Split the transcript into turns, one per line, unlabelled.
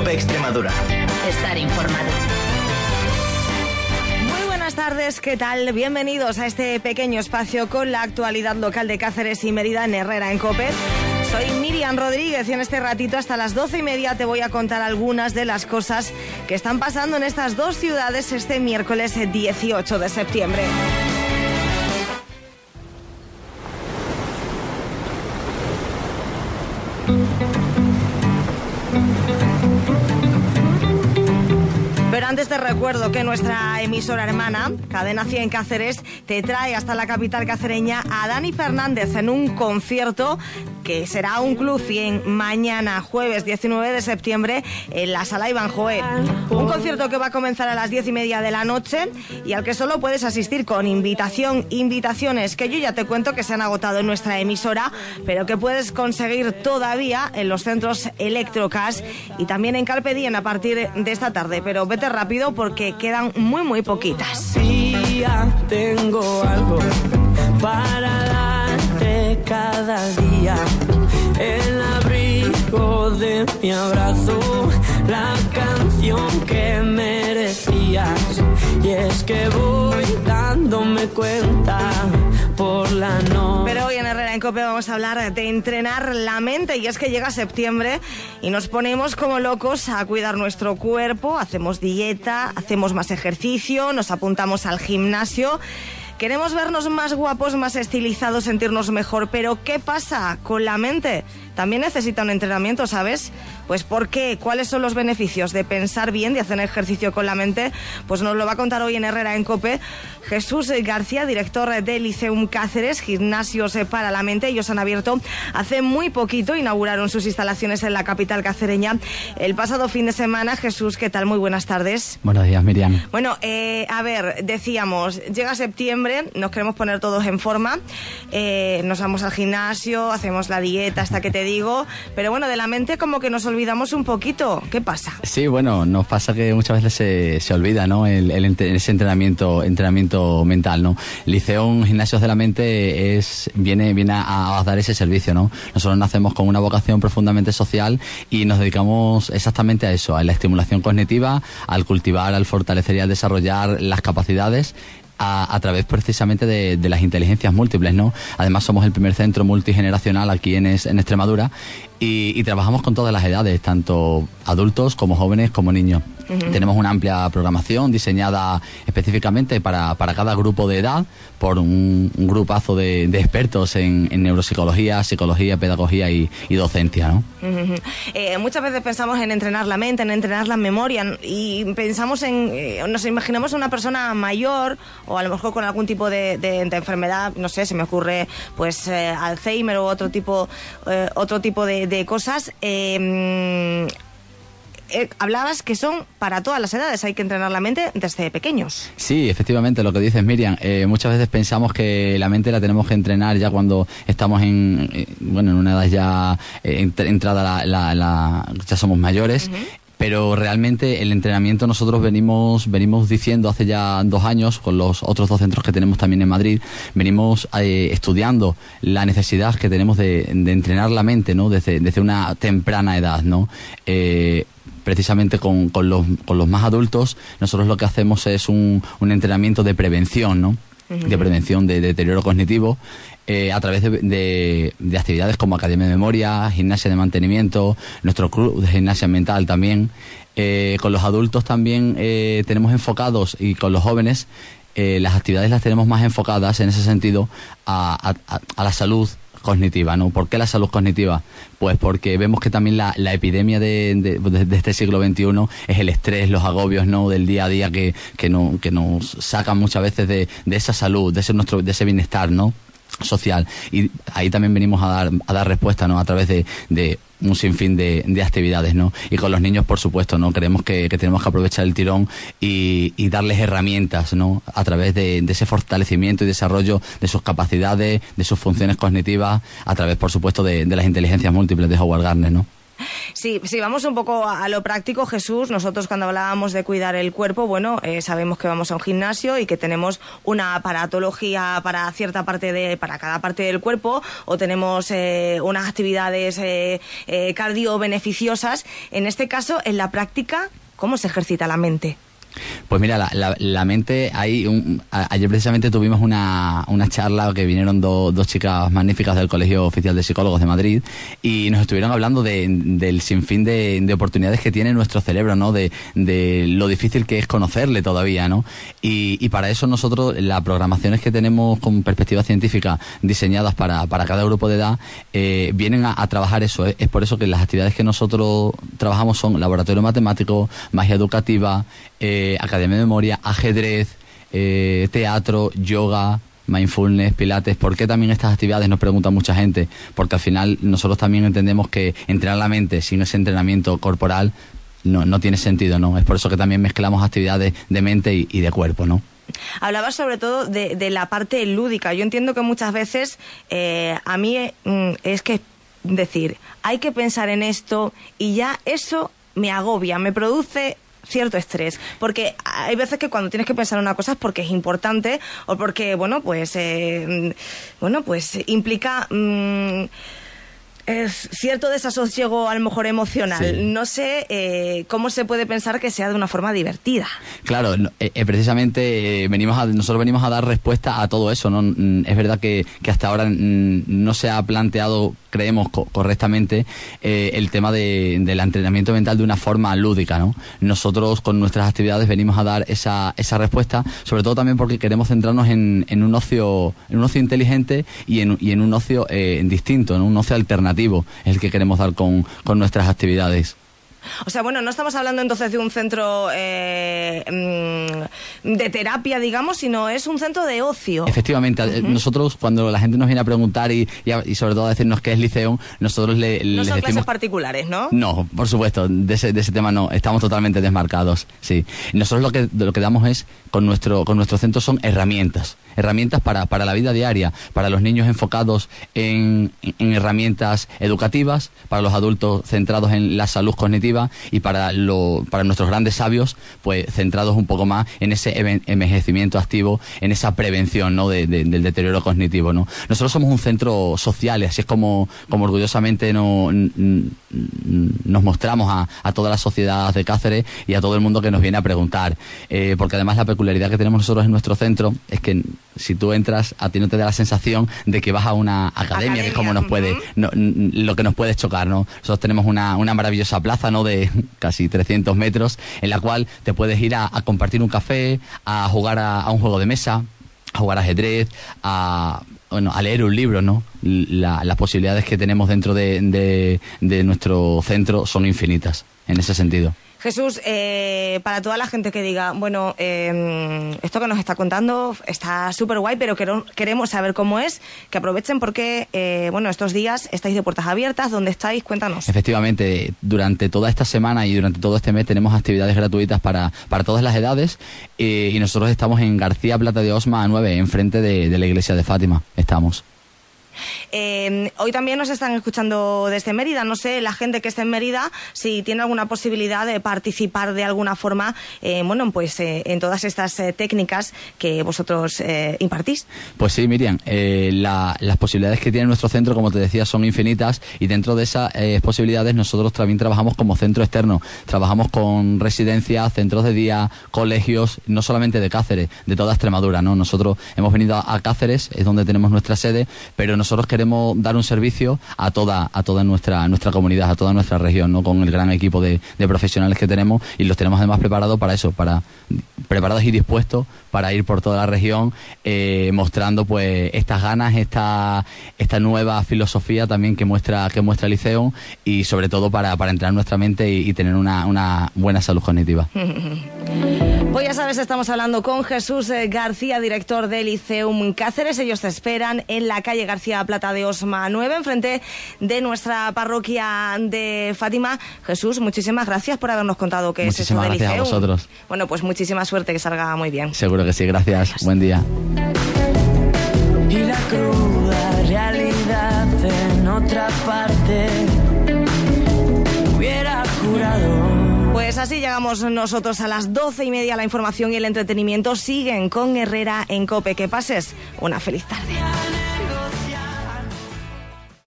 COPE Extremadura.
Estar informado.
Buenas tardes, ¿qué tal? Bienvenidos a este pequeño espacio con la actualidad local de Cáceres y Mérida en Herrera en COPE. Soy Miriam Rodríguez y en este ratito hasta las 12:30 te voy a contar algunas de las cosas que están pasando en estas dos ciudades este miércoles 18 de septiembre. Pero antes te recuerdo que nuestra emisora hermana, Cadena 100 Cáceres, te trae hasta la capital cacereña a Dani Fernández en un concierto que será un Club 100 mañana, jueves 19 de septiembre, en la Sala Iván Joé. Un concierto que va a comenzar a las 10:30 de la noche y al que solo puedes asistir con invitaciones que yo ya te cuento que se han agotado en nuestra emisora, pero que puedes conseguir todavía en los centros Electrocash y también en Carpe Diem a partir de esta tarde. Pero vete rápido porque quedan muy poquitas.
Tengo algo para darte cada día, el abrigo de mi abrazo, la canción que merecías. Y es que voy dándome cuenta por la noche.
Pero hoy en Herrera en COPE vamos a hablar de entrenar la mente, y es que llega septiembre y nos ponemos como locos a cuidar nuestro cuerpo, hacemos dieta, hacemos más ejercicio, nos apuntamos al gimnasio. Queremos vernos más guapos, más estilizados, sentirnos mejor, pero ¿qué pasa con la mente? También necesita un entrenamiento, ¿sabes? Pues ¿por qué? ¿Cuáles son los beneficios de pensar bien, de hacer ejercicio con la mente? Pues nos lo va a contar hoy en Herrera en COPE Jesús García, director del Liceum Cáceres, gimnasios para la mente. Ellos han abierto hace muy poquito, inauguraron sus instalaciones en la capital cacereña el pasado fin de semana. Jesús, ¿qué tal? Muy buenas tardes.
Buenos días, Miriam.
Bueno, a ver, decíamos, llega septiembre, nos queremos poner todos en forma, nos vamos al gimnasio, hacemos la dieta hasta que te digo, pero bueno, de la mente como que nos olvidamos un poquito. ¿Qué pasa? Sí, bueno, nos pasa que muchas veces se olvida, ¿no? Ese entrenamiento mental, ¿no? Liceum Gimnasios de la Mente viene a dar ese servicio, ¿no? Nosotros nacemos con una vocación profundamente social y nos dedicamos exactamente a eso, a la estimulación cognitiva, al cultivar, al fortalecer y al desarrollar las capacidades a través precisamente de las inteligencias múltiples, ¿no? Además somos el primer centro multigeneracional aquí en Extremadura y trabajamos con todas las edades, tanto adultos como jóvenes como niños. Uh-huh. Tenemos una amplia programación diseñada específicamente para cada grupo de edad por un grupazo de expertos en neuropsicología, psicología, pedagogía y docencia, ¿no? Uh-huh. Muchas veces pensamos en entrenar la mente, en entrenar la memoria y pensamos nos imaginamos a una persona mayor o a lo mejor con algún tipo de enfermedad, no sé, se me ocurre pues Alzheimer o otro tipo de cosas. Hablabas que son para todas las edades, hay que entrenar la mente desde pequeños. Sí, efectivamente, lo que dices, Miriam. Muchas veces pensamos que la mente la tenemos que entrenar ya cuando estamos en una edad ya entrada ya somos mayores. Uh-huh. Pero realmente el entrenamiento nosotros venimos diciendo hace ya 2 años, con los otros 2 centros que tenemos también en Madrid, venimos estudiando la necesidad que tenemos de entrenar la mente, ¿no? Desde una temprana edad, ¿no? Precisamente con los más adultos, nosotros lo que hacemos es un entrenamiento de prevención, ¿no? Uh-huh. De prevención de deterioro cognitivo, a través de actividades como Academia de Memoria, Gimnasia de Mantenimiento, nuestro club de gimnasia mental también. Con los adultos también tenemos enfocados, y con los jóvenes las actividades las tenemos más enfocadas en ese sentido a la salud cognitiva, ¿no? ¿Por qué la salud cognitiva? Pues porque vemos que también la epidemia de este siglo XXI es el estrés, los agobios, ¿no? Del día a día que nos sacan muchas veces de esa salud, de ese bienestar, ¿no? Social. Y ahí también venimos a dar respuesta, ¿no? A través de un sinfín de actividades, ¿no? Y con los niños, por supuesto, ¿no? Creemos que tenemos que aprovechar el tirón y darles herramientas, ¿no? A través de ese fortalecimiento y desarrollo de sus capacidades, de sus funciones cognitivas, a través, por supuesto, de las inteligencias múltiples de Howard Gardner, ¿no?
Sí, vamos un poco a lo práctico, Jesús. Nosotros cuando hablábamos de cuidar el cuerpo, bueno, sabemos que vamos a un gimnasio y que tenemos una aparatología para para cada parte del cuerpo, o tenemos unas actividades cardiobeneficiosas. En este caso, en la práctica, ¿cómo se ejercita la mente?
Pues mira, la mente, ayer precisamente tuvimos una charla que vinieron dos chicas magníficas del Colegio Oficial de Psicólogos de Madrid y nos estuvieron hablando del sinfín de oportunidades que tiene nuestro cerebro, ¿no? De lo difícil que es conocerle todavía, ¿no? Y para eso nosotros, las programaciones que tenemos con perspectiva científica diseñadas para cada grupo de edad, vienen a trabajar eso. Es por eso que las actividades que nosotros trabajamos son laboratorio matemático, magia educativa, academia de memoria, ajedrez, teatro, yoga, mindfulness, pilates. ¿Por qué también estas actividades? Nos pregunta mucha gente. Porque al final nosotros también entendemos que entrenar la mente sin ese entrenamiento corporal no tiene sentido, ¿no? Es por eso que también mezclamos actividades de mente y de cuerpo, ¿no?
Hablabas sobre todo de la parte lúdica. Yo entiendo que muchas veces a mí es que decir, hay que pensar en esto y ya eso me agobia, me produce cierto estrés, porque hay veces que cuando tienes que pensar en una cosa es porque es importante o porque, pues implica cierto desasosiego a lo mejor emocional. Sí. No sé cómo se puede pensar que sea de una forma divertida.
Claro, precisamente nosotros venimos a dar respuesta a todo eso, ¿no? Es verdad que hasta ahora no se ha planteado, creemos correctamente, el tema del entrenamiento mental de una forma lúdica, ¿no? Nosotros con nuestras actividades venimos a dar esa respuesta, sobre todo también porque queremos centrarnos en un ocio inteligente y en un ocio distinto, ¿no? Un ocio alternativo es el que queremos dar con nuestras actividades.
O sea, no estamos hablando entonces de un centro de terapia, digamos, sino es un centro de ocio.
Efectivamente, nosotros cuando la gente nos viene a preguntar y sobre todo a decirnos qué es Liceum, nosotros les
no son
decimos...
clases particulares, ¿no?
No, por supuesto, de ese tema no, estamos totalmente desmarcados, sí. Nosotros lo que damos es, con nuestro centro son herramientas para la vida diaria, para los niños enfocados en herramientas educativas, para los adultos centrados en la salud cognitiva y para nuestros grandes sabios, pues centrados un poco más en ese envejecimiento activo, en esa prevención, ¿no? del deterioro cognitivo, ¿no? Nosotros somos un centro social y así es como orgullosamente nos mostramos a toda la sociedad de Cáceres y a todo el mundo que nos viene a preguntar, porque además la peculiaridad que tenemos nosotros en nuestro centro es que si tú entras, a ti no te da la sensación de que vas a una academia, que es como lo que nos puede chocar, ¿no? Nosotros tenemos una maravillosa plaza, ¿no? De casi 300 metros, en la cual te puedes ir a compartir un café, a jugar a un juego de mesa, a jugar ajedrez, a leer un libro, ¿no? Las posibilidades que tenemos dentro de nuestro centro son infinitas, en ese sentido.
Jesús, para toda la gente que diga, esto que nos está contando está súper guay, pero queremos saber cómo es, que aprovechen porque, estos días estáis de puertas abiertas. ¿Dónde estáis? Cuéntanos.
Efectivamente, durante toda esta semana y durante todo este mes tenemos actividades gratuitas para todas las edades y nosotros estamos en García Plata de Osma 9, enfrente de la iglesia de Fátima. Estamos.
Hoy también nos están escuchando desde Mérida. No sé, la gente que está en Mérida, si tiene alguna posibilidad de participar de alguna forma, en todas estas técnicas que vosotros impartís.
Pues sí, Miriam, las posibilidades que tiene nuestro centro, como te decía, son infinitas y dentro de esas posibilidades nosotros también trabajamos como centro externo. Trabajamos con residencias, centros de día, colegios, no solamente de Cáceres, de toda Extremadura, ¿no? Nosotros hemos venido a Cáceres, es donde tenemos nuestra sede, pero nosotros queremos dar un servicio a toda nuestra comunidad, a toda nuestra región, ¿no? Con el gran equipo de profesionales que tenemos y los tenemos además preparados para eso, preparados y dispuestos para ir por toda la región mostrando pues estas ganas, esta nueva filosofía también que muestra Liceum y sobre todo para entrenar nuestra mente y tener una buena salud cognitiva.
Pues ya sabes, estamos hablando con Jesús García, director de Liceum Cáceres. Ellos te esperan en la calle García Plata de Osma 9, enfrente de nuestra parroquia de Fátima. Jesús, muchísimas gracias por habernos contado qué es eso de Liceum.
Muchísimas gracias a vosotros.
Bueno, pues muchísima suerte, que salga muy bien.
Seguro que sí, gracias. Buen día.
Y la cruda realidad en otra parte.
Pues así llegamos nosotros a las 12:30. La información y el entretenimiento siguen con Herrera en COPE. Que pases una feliz tarde.